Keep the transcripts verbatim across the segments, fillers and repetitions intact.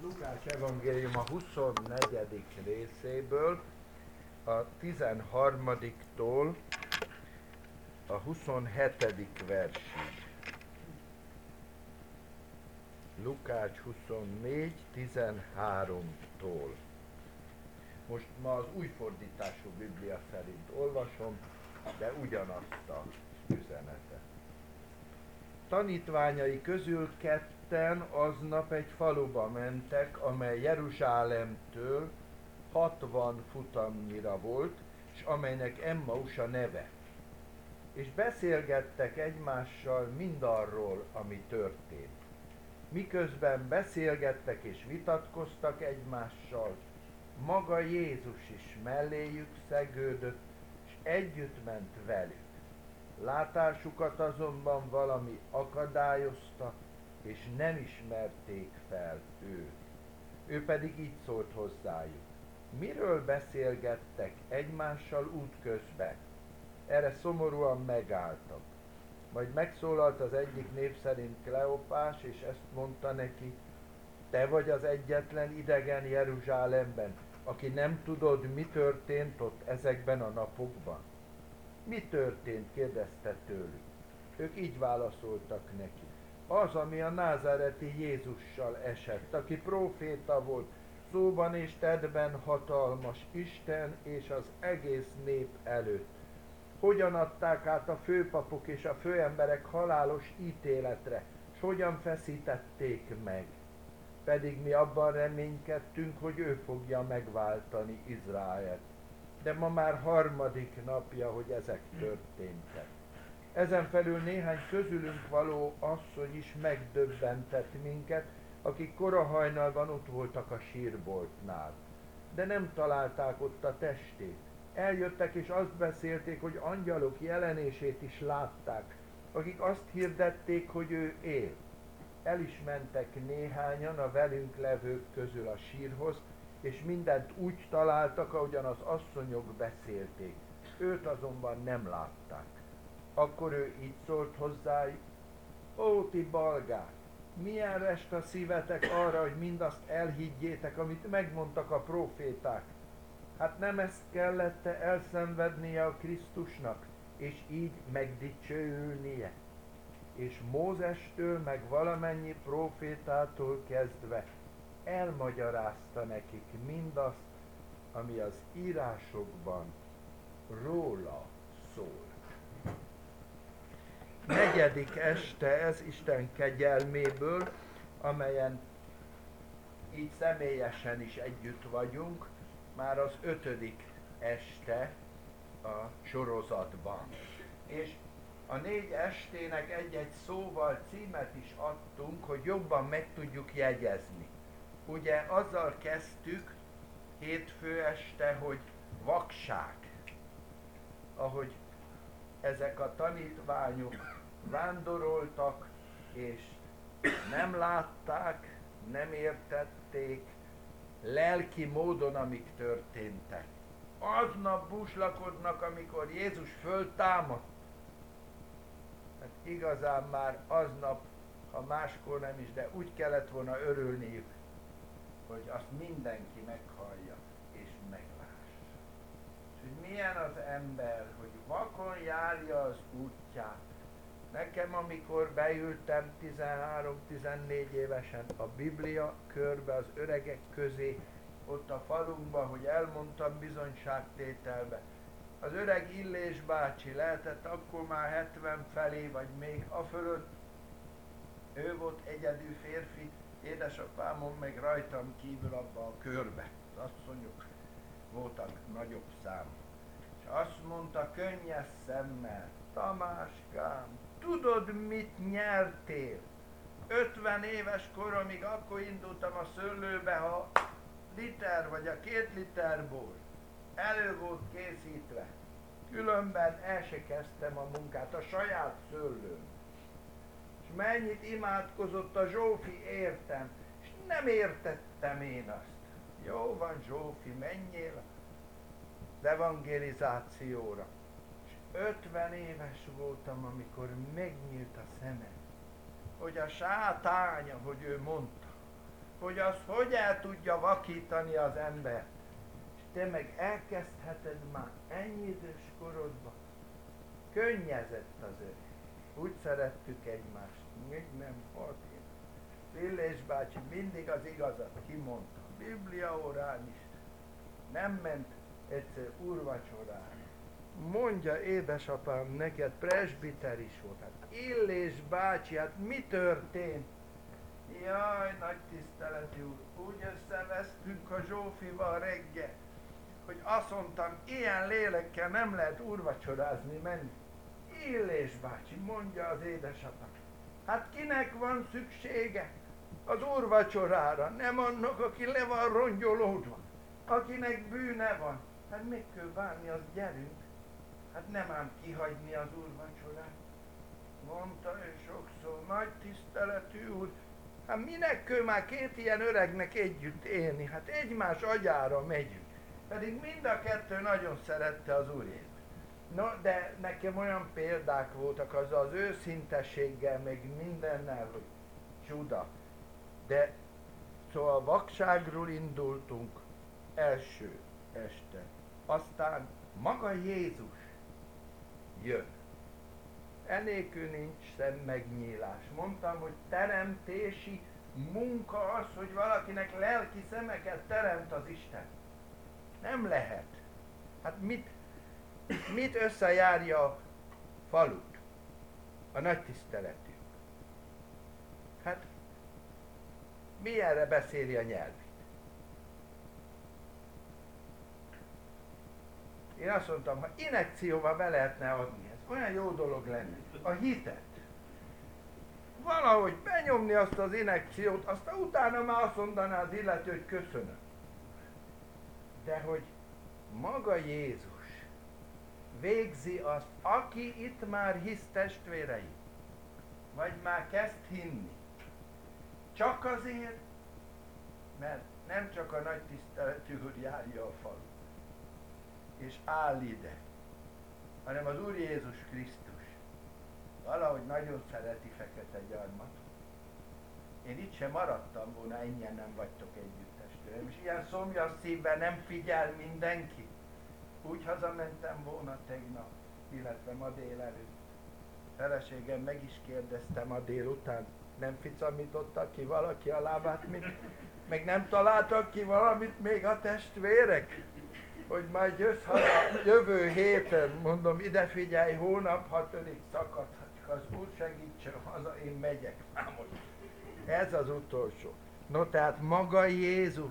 Lukács evangélium a huszonnegyedik részéből, a tizenharmadiktól a huszonhetedik versig. Lukács huszonnégy tizenháromtól. Most ma az új fordítású Biblia szerint olvasom, de ugyanazt a üzenetet. Tanítványai közül ketten aznap egy faluba mentek, amely Jeruzsálemtől hatvan futamnyira volt, és amelynek Emmaus a neve. És beszélgettek egymással mindarról, ami történt. Miközben beszélgettek és vitatkoztak egymással, maga Jézus is melléjük szegődött, és együtt ment velük. Látásukat azonban valami akadályozta, és nem ismerték fel őt. Ő pedig így szólt hozzájuk. Miről beszélgettek egymással útközben? Erre szomorúan megálltak. Majd megszólalt az egyik név szerint Kleopás, és ezt mondta neki, te vagy az egyetlen idegen Jeruzsálemben, aki nem tudod, mi történt ott ezekben a napokban. Mi történt? Kérdezte tőlük. Ők így válaszoltak neki. Az, ami a názáreti Jézussal esett, aki próféta volt, szóban és tettben hatalmas Isten és az egész nép előtt. Hogyan adták át a főpapok és a főemberek halálos ítéletre, s hogyan feszítették meg. Pedig mi abban reménykedtünk, hogy ő fogja megváltani Izraelt. De ma már harmadik napja, hogy ezek történtek. Ezen felül néhány közülünk való asszony is megdöbbentett minket, akik korahajnalban ott voltak a sírboltnál. De nem találták ott a testét. Eljöttek és azt beszélték, hogy angyalok jelenését is látták, akik azt hirdették, hogy ő él. El is mentek néhányan a velünk levők közül a sírhoz, és mindent úgy találtak, ahogyan az asszonyok beszélték. Őt azonban nem látták. Akkor ő így szólt hozzájuk, ó, ti balgák, milyen rest a szívetek arra, hogy mindazt elhiggyétek, amit megmondtak a próféták. Hát nem ezt kellett-e elszenvednie a Krisztusnak, és így megdicsőülnie? És Mózestől, meg valamennyi prófétától kezdve elmagyarázta nekik mindazt, ami az írásokban róla szól. Negyedik este ez Isten kegyelméből, amelyen így személyesen is együtt vagyunk, már az ötödik este a sorozatban. És a négy estének egy-egy szóval címet is adtunk, hogy jobban meg tudjuk jegyezni. Ugye azzal kezdtük hétfő este, hogy vakság, ahogy ezek a tanítványok vándoroltak, és nem látták, nem értették lelki módon, amik történtek. Aznap búslakodnak, amikor Jézus föltámadt. Hát igazán már aznap, ha máskor nem is, de úgy kellett volna örülniük, hogy azt mindenki meghallja és meglássa. És hogy milyen az ember, hogy vakon járja az útját. Nekem, amikor beültem tizenhárom-tizennégy évesen a Biblia körbe, az öregek közé, ott a falunkban, hogy elmondtam bizonyságtételbe, az öreg Illés bácsi lehetett akkor már hetven felé, vagy még a fölött, ő volt egyedül férfi, édesapámon meg rajtam kívül abban a körbe. Az asszonyok voltak nagyobb számú. És azt mondta könnyes szemmel, Tamáskám, tudod, mit nyertél? ötven éves koromig akkor indultam a szőlőbe, ha liter vagy a két liter bor elő volt készítve. Különben el se kezdtem a munkát, a saját szőlőm. És mennyit imádkozott a Zsófi, értem, és nem értettem én azt. Jó van, Zsófi, menjél az evangelizációra. És ötven éves voltam, amikor megnyílt a szemem, hogy a sátány, ahogy ő mondta, hogy az hogy el tudja vakítani az embert. És te meg elkezdheted már ennyi idős korodban. Könnyezett az öreg. Úgy szerettük egymást, még nem halt én. Illés bácsi mindig az igazat kimondta. Biblia órán is. Nem ment egyszer úrvacsorára. Mondja édesapám, neked presbiter is volt. Hát Illés bácsi, hát mi történt? Jaj, nagy tiszteletű úr, úgy összevesztünk a Zsófival reggel, hogy azt mondtam, ilyen lélekkel nem lehet úrvacsorázni menni. Illés bácsi, mondja az édesapám, hát kinek van szüksége az úrvacsorára? Nem annak, aki le van rongyolódva, akinek bűne van. Hát meg kell várni, az gyerünk. Hát nem ám kihagyni az úrvacsorát. Mondta ő sokszor, nagy tiszteletű úr, hát minek kell már két ilyen öregnek együtt élni? Hát egymás agyára megyünk. Pedig mind a kettő nagyon szerette az Úr Jézus. No, de nekem olyan példák voltak az az őszintességgel, meg mindennel, hogy csuda. De szóval vakságról indultunk első este. Aztán maga Jézus jön. Enélkül nincs szemmegnyílás. Mondtam, hogy teremtési munka az, hogy valakinek lelki szemeket teremt az Isten. Nem lehet. Hát mit, mit összejárja a falut? A nagy tiszteletünk. Hát milyenre beszéli a nyelvét? Én azt mondtam, ha injekcióval be lehetne adni, ez olyan jó dolog lenne. A hitet. Valahogy benyomni azt az injekciót, aztán utána már azt mondaná az illető, hogy köszönöm. De hogy maga Jézus végzi azt, aki itt már hisz, testvérei, vagy már kezd hinni. Csak azért, mert nem csak a nagy tiszteletű Úr járja a falut, és áll ide, hanem az Úr Jézus Krisztus valahogy nagyon szereti Fekete Gyarmatot. Én itt sem maradtam volna, ennyien nem vagytok együtt, testvérem, és ilyen szomjas szívvel nem figyel mindenki. Úgy hazamentem volna tegnap, illetve ma délelőtt. Feleségem meg is kérdeztem a délután, nem ficamítottak ki valaki a lábát, még, meg nem találtak ki valamit még a testvérek? Hogy majd jössz haza jövő héten, mondom, ide figyelj, hónap hatodik szakadt, az Úr segítsen haza, én megyek már most. Ez az utolsó. No, tehát maga Jézus.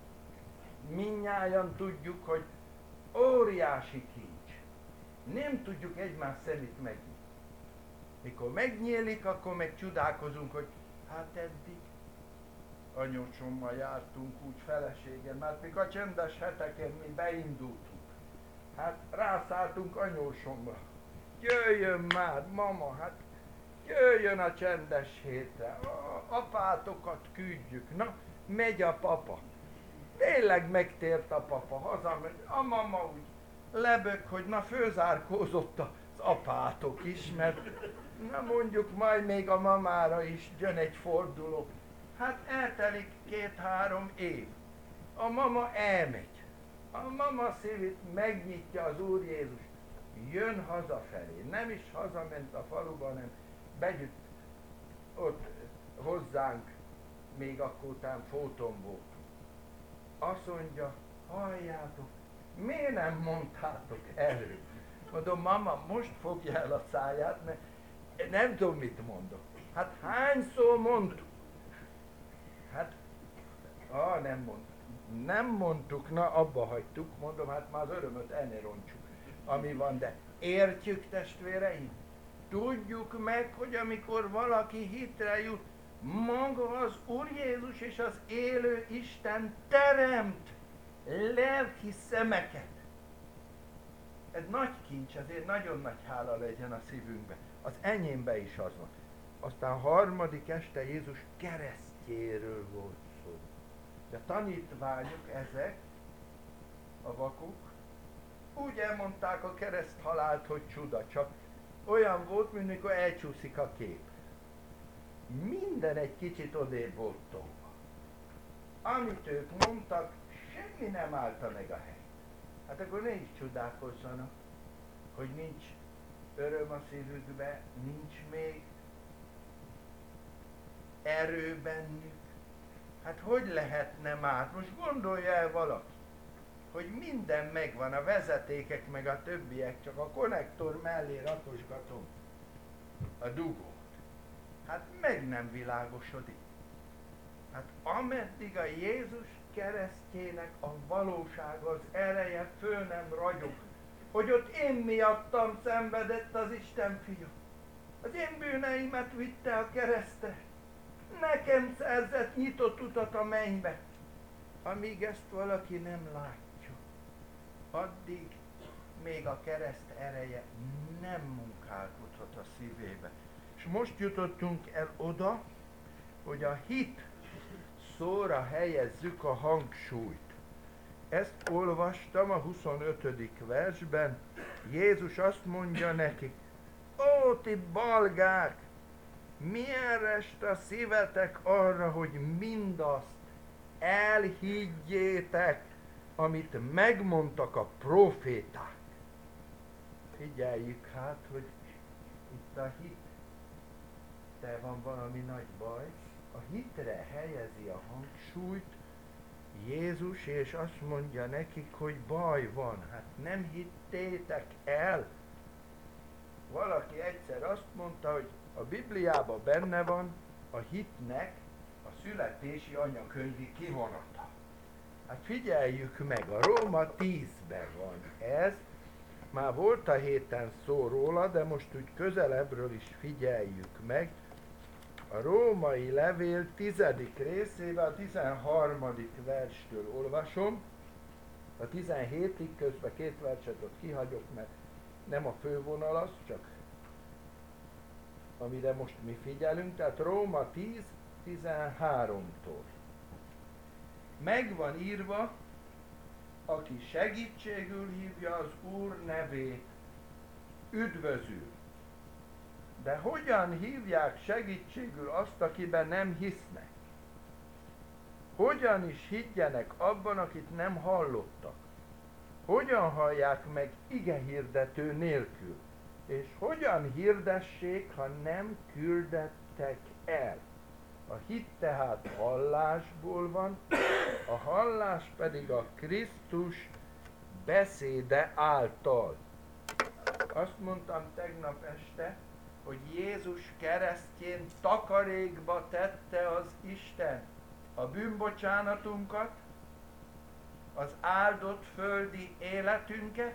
Mindnyájan tudjuk, hogy óriási kincs. Nem tudjuk egymás szemét megnyitni. Mikor megnyílik, akkor meg csodálkozunk, hogy hát eddig anyósommal jártunk úgy feleségem, mert mikor a csendes heteken mi beindultunk. Hát rászálltunk anyósomra. Jöjjön már, mama, hát jöjjön a csendes hétre, a apátokat küldjük. Na, megy a papa. Tényleg megtért a papa, hazamegy. A mama úgy lebök, hogy na főzárkózott az apátok is, mert na mondjuk majd még a mamára is jön egy forduló. Hát eltelik két-három év. A mama elmegy. A mama szívét megnyitja az Úr Jézus. Jön hazafelé. Nem is hazament a faluba, hanem bejött ott hozzánk, még akkor után Fóton voltunk. Azt mondja, halljátok, miért nem mondtátok előbb? Mondom, mama, most fogja el a száját, mert nem tudom, mit mondok. Hát hányszor mondtuk? Hát, ah, nem mondtuk. Nem mondtuk, na abba hagytuk, mondom, hát már az örömöt el ne roncsuk, ami van, de értjük, testvéreim? Tudjuk meg, hogy amikor valaki hitre jut, maga az Úr Jézus és az élő Isten teremt lelki szemeket. Ez nagy kincs, ezért nagyon nagy hála legyen a szívünkben. Az enyémben is az van. Aztán a harmadik este Jézus keresztjéről volt szó. De tanítványok ezek, a vakok, úgy elmondták a kereszthalált, hogy csuda, csak olyan volt, mint mikor elcsúszik a kép. Minden egy kicsit odébb volt tolva. amit ők mondtak, semmi nem állta meg a helyt. Hát akkor ne is csodálkozzanak, hogy nincs öröm a szívükbe, nincs még erő bennük. Hát hogy lehetne már? Most gondolja el valaki, hogy minden megvan, a vezetékek meg a többiek, csak a konnektor mellé rakosgatom a dugót. Hát meg nem világosodik. Hát ameddig a Jézus keresztjének a valóság, az ereje föl nem ragyog, hogy ott én miattam szenvedett az Isten fia. Az én bűneimet vitte a keresztre. Nekem szerzett nyitott utat a mennybe. Amíg ezt valaki nem látja, addig még a kereszt ereje nem munkálkodhat a szívébe. És most jutottunk el oda, hogy a hit szóra helyezzük a hangsúlyt. Ezt olvastam a huszonötödik versben. Jézus azt mondja nekik: ó, ti balgák, milyen rest a szívetek arra, hogy mindazt elhiggyétek, amit megmondtak a proféták. Figyeljük hát, hogy itt a hit, de van valami nagy baj. A hitre helyezi a hangsúlyt Jézus, és azt mondja nekik, hogy baj van. Hát nem hittétek el. Valaki egyszer azt mondta, hogy a Bibliában benne van a hitnek a születési anyakönyvi kivonata. Hát figyeljük meg, a Róma tízben van ez. Már volt a héten szó róla, de most úgy közelebbről is figyeljük meg. A római levél tizedik részében a tizenharmadik verstől olvasom. A tizenhétig közben két verset ott kihagyok, mert nem a fővonal az, csak amire most mi figyelünk. Tehát Róma tíz tizenháromtól. Meg van írva, aki segítségül hívja az Úr nevét, üdvözül. De hogyan hívják segítségül azt, akiben nem hisznek? Hogyan is higgyenek abban, akit nem hallottak? Hogyan hallják meg igehirdető nélkül? És hogyan hirdessék, ha nem küldettek el? A hit tehát hallásból van, a hallás pedig a Krisztus beszéde által. Azt mondtam tegnap este, hogy Jézus keresztjén takarékba tette az Isten a bűnbocsánatunkat, az áldott földi életünket,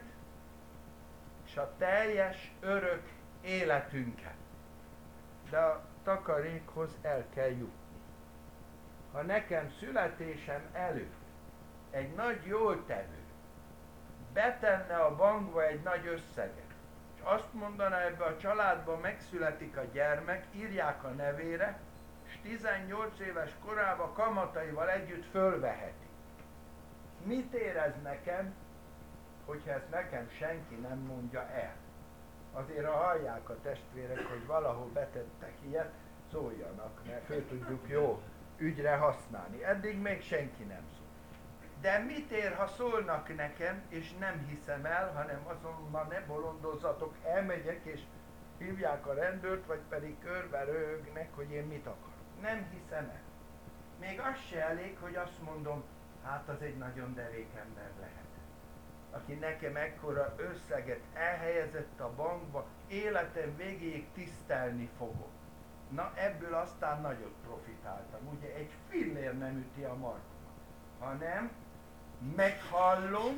és a teljes örök életünket. De a takarékhoz el kell jutni. Ha nekem születésem előtt egy nagy jóltevő betenne a bankba egy nagy összeget, és azt mondaná, ebbe a családban megszületik a gyermek, írják a nevére, és tizennyolc éves korában kamataival együtt fölveheti. Mit érez nekem, hogyha ezt nekem senki nem mondja el? Azért, ha hallják a testvérek, hogy valahol betettek ilyet, szóljanak, mert föl tudjuk jó ügyre használni. Eddig még senki nem szól. De mit ér, ha szólnak nekem, és nem hiszem el, hanem azonban ne bolondozzatok, elmegyek, és hívják a rendőrt, vagy pedig körbe röhögnek, hogy én mit akarok. Nem hiszem el. Még az se elég, hogy azt mondom, hát az egy nagyon derék ember lehet, aki nekem ekkora összeget elhelyezett a bankba, életem végéig tisztelni fogok. Na, ebből aztán nagyot profitáltam. Ugye egy fillér nem üti a markomat, hanem meghallom,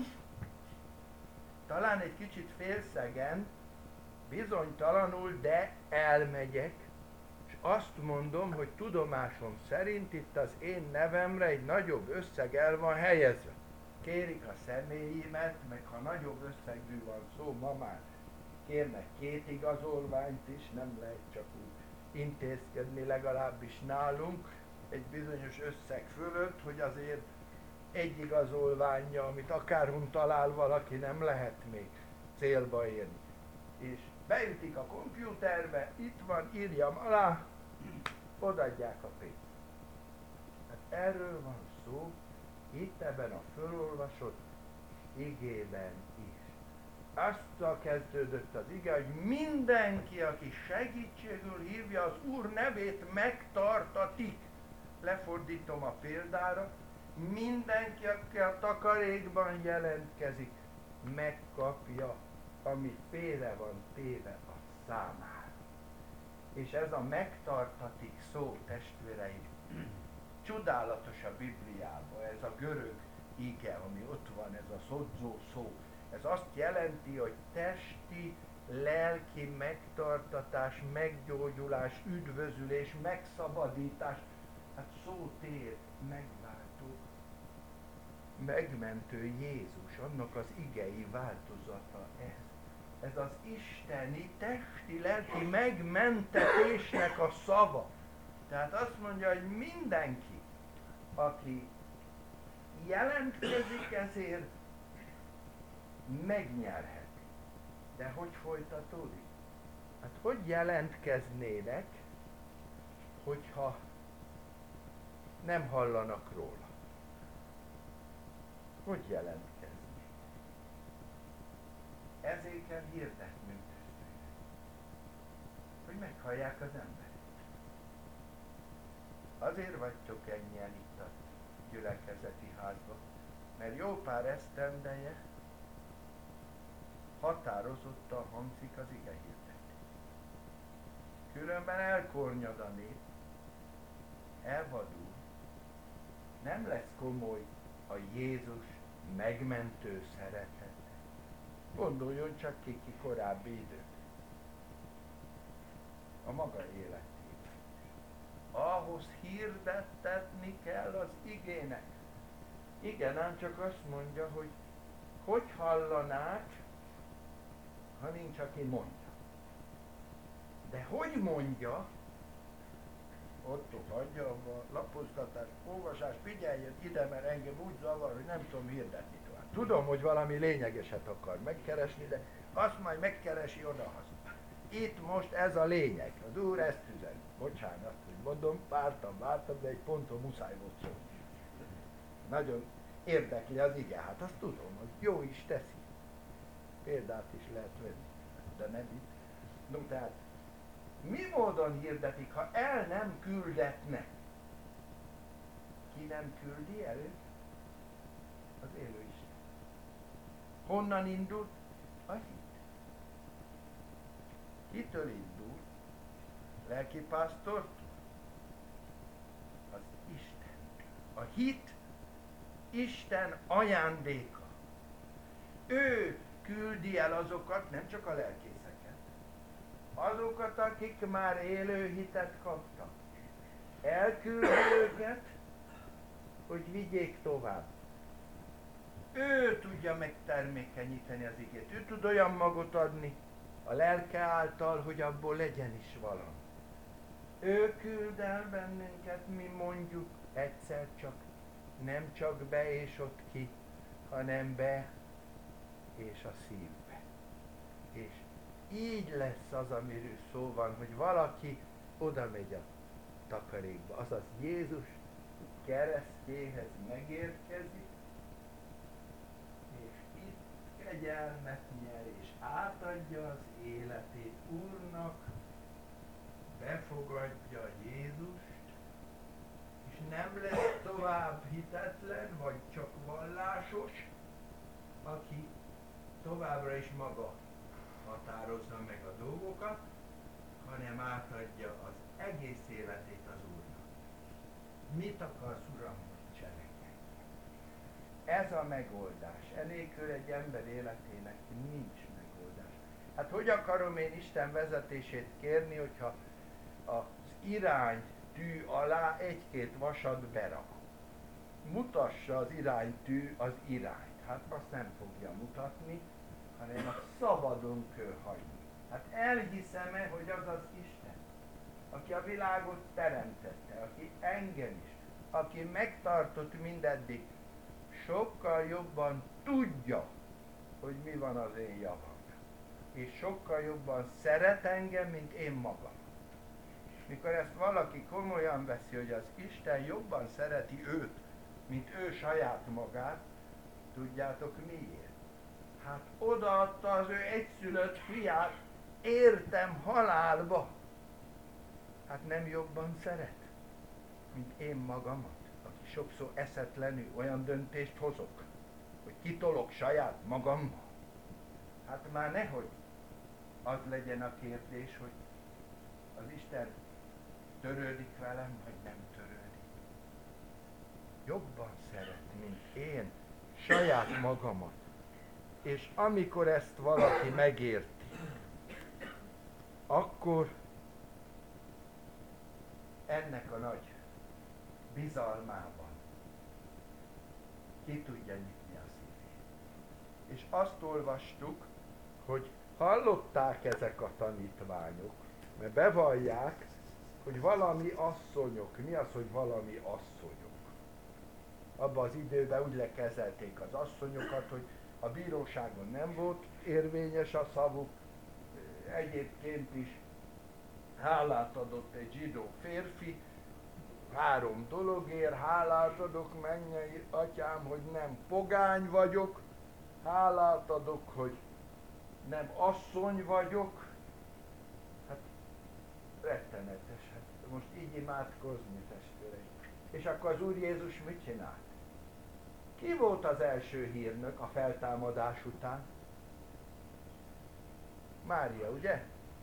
talán egy kicsit félszegen, bizonytalanul, de elmegyek, és azt mondom, hogy tudomásom szerint itt az én nevemre egy nagyobb összeg el van helyezve. Kérik a személyimet, meg ha nagyobb összegű van szó, ma már kérnek két igazolványt is, nem lehet csak úgy intézkedni, legalábbis nálunk egy bizonyos összeg fölött, hogy azért egy igazolványa, amit akárhol talál valaki, nem lehet még célba érni. És beütik a kompjúterbe, itt van, írjam alá, odaadják a pénzt. Hát erről van szó. szó, itt ebben a fölolvasott igében is. Aztán kezdődött az ige, hogy mindenki, aki segítségül hívja az Úr nevét, megtartatik. Lefordítom a példára, mindenki, aki a takarékban jelentkezik, megkapja, ami félre van téve a számára. És ez a megtartatik szó, testvéreim, csodálatos a Bibliában, ez a görög ige, ami ott van, ez a szodzó szó. Ez azt jelenti, hogy testi, lelki megtartatás, meggyógyulás, üdvözülés, megszabadítás, hát szótér, megváltó, megmentő Jézus, annak az igei változata ez. Ez az isteni, testi, lelki megmentetésnek a szava. Tehát azt mondja, hogy mindenki, aki jelentkezik ezért, megnyerheti. De hogy folytatódik? Hát hogy jelentkeznének, hogyha nem hallanak róla? Hogy jelentkezni? Ezért kell hirdetnünk, testvérek, hogy meghallják az emberek. Azért vagytok ennyien itt a gyülekezeti házban, mert jó pár esztendeje határozottan hangzik az ige hirdetés. Különben elkornyad a nép, elvadul, nem lesz komoly a Jézus megmentő szeretete. Gondoljon csak ki, ki korábbi idők. A maga életében. Ahhoz hirdettetni kell az igének. Igen, ám csak azt mondja, hogy hogy hallanák, ha nincs, aki mondja. De hogy mondja, Otto, hagyja a lapozgatást, olvasást, figyeljen ide, mert engem úgy zavar, hogy nem tudom hirdetni tovább. Tudom, hogy valami lényegeset akar megkeresni, de azt majd megkeresi odahaza. Itt most ez a lényeg. Az Úr ezt üzeni. Bocsánat, hogy mondom, vártam, vártam, de egy ponton muszáj volt szólni. Nagyon érdekli az ige, hát azt tudom, hogy jó is teszi. Példát is lehet venni, de nem itt. No, tehát mi módon hirdetik, ha el nem küldetnek? Ki nem küldi elő? Az élő Isten. Honnan indul? A hit. Kitől indul? Lelkipásztortól? Az Isten. A hit Isten ajándéka. Ő küldi el azokat, nem csak a lelkészeket, azokat, akik már élő hitet kaptak. Elküldi őket, hogy vigyék tovább. Ő tudja megtermékenyíteni az igét. Ő tud olyan magot adni a lelke által, hogy abból legyen is valami. Ő küld el bennünket, mi mondjuk egyszer csak, nem csak be és ott ki, hanem be és a szívbe. És így lesz az, amiről szó van, hogy valaki oda megy a takarékba. Azaz Jézus keresztjéhez megérkezik, és itt kegyelmet nyer, és átadja az életét Úrnak, befogadja Jézust, és nem lesz tovább hitetlen, vagy csak vallásos, aki továbbra is maga határozza meg a dolgokat, hanem átadja az egész életét az Úrnak. Mit akarsz, Uram, hogy cselekedj? Ez a megoldás. Enélkül egy ember életének nincs megoldás. Hát hogy akarom én Isten vezetését kérni, hogyha az iránytű alá egy-két vasat berak? Mutassa az iránytű az irányt. Hát azt nem fogja mutatni, hanem azt szabadon kell hagyni. Hát elhiszem-e, hogy az az Isten, aki a világot teremtette, aki engem is, aki megtartott mindeddig, sokkal jobban tudja, hogy mi van az én javam. És sokkal jobban szeret engem, mint én magam. Mikor ezt valaki komolyan veszi, hogy az Isten jobban szereti őt, mint ő saját magát. Tudjátok miért? Hát odaadta az ő egyszülött fiát, értem halálba. Hát nem jobban szeret, mint én magamat, aki sokszor eszetlenül olyan döntést hozok, hogy kitolok saját magammal. Hát már nehogy az legyen a kérdés, hogy az Isten törődik velem, vagy nem törődik. Jobban szeret, mint én saját magamat. És amikor ezt valaki megérti, akkor ennek a nagy bizalmában ki tudja nyitni a szívét. És azt olvastuk, hogy hallották ezek a tanítványok, mert bevallják, hogy valami asszonyok. Mi az, hogy valami asszonyok? Abban az időben úgy lekezelték az asszonyokat, hogy a bíróságon nem volt érvényes a szavuk, egyébként is hálát adott egy zsidó férfi, három dologért, hálát adok mennyei atyám, hogy nem pogány vagyok, hálát adok, hogy nem asszony vagyok. Hát rettenetes, hát most így imádkozni, testvéreim. És akkor az Úr Jézus mit csinált? Ki volt az első hírnök a feltámadás után? Mária, ugye?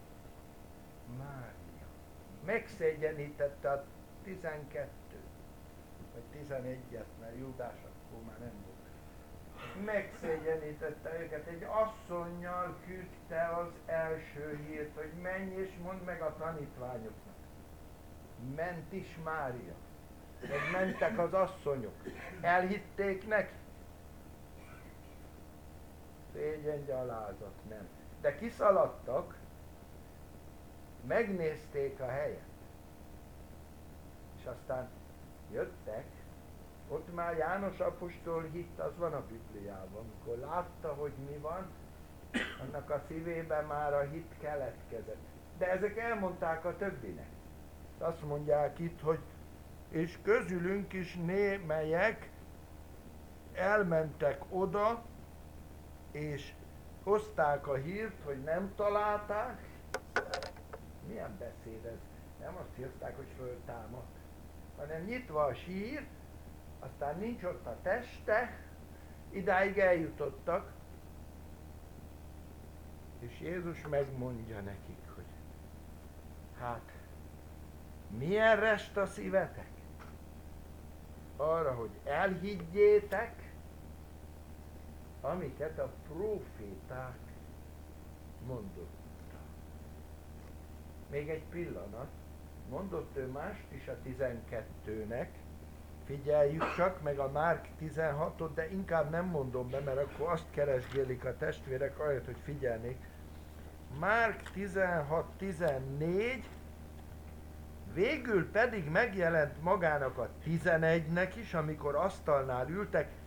Mária. Megszégyenítette a tizenkettőt, vagy tizenegyet, mert Júdás akkor már nem volt. Megszégyenítette őket, egy asszonnyal küldte az első hírt, hogy menj és mondd meg a tanítványoknak. Ment is Mária. Meg mentek az asszonyok. Elhitték neki? Szégyen, gyalázat, nem. De kiszaladtak, megnézték a helyet. És aztán jöttek, ott már János apostol hitt, az van a Bibliában, amikor látta, hogy mi van, annak a szívében már a hit keletkezett. De ezek elmondták a többinek. Azt mondják itt, hogy és közülünk is némelyek elmentek oda, és hozták a hírt, hogy nem találták. Milyen beszéd ez? Nem azt hívták, hogy föltámadt, hanem nyitva a sír, aztán nincs ott a teste, idáig eljutottak, és Jézus megmondja nekik, hogy hát milyen rest a szívetek? Arra, hogy elhiggyétek, amiket a próféták mondottak. Még egy pillanat, mondott ő mást is a tizenkettőnek, figyeljük csak, meg a Márk tizenhatot, de inkább nem mondom be, mert akkor azt keresgélik a testvérek, ahelyett, hogy figyelnék. Márk tizenhat tizennégy, végül pedig megjelent magának a tizenegynek is, amikor asztalnál ültek,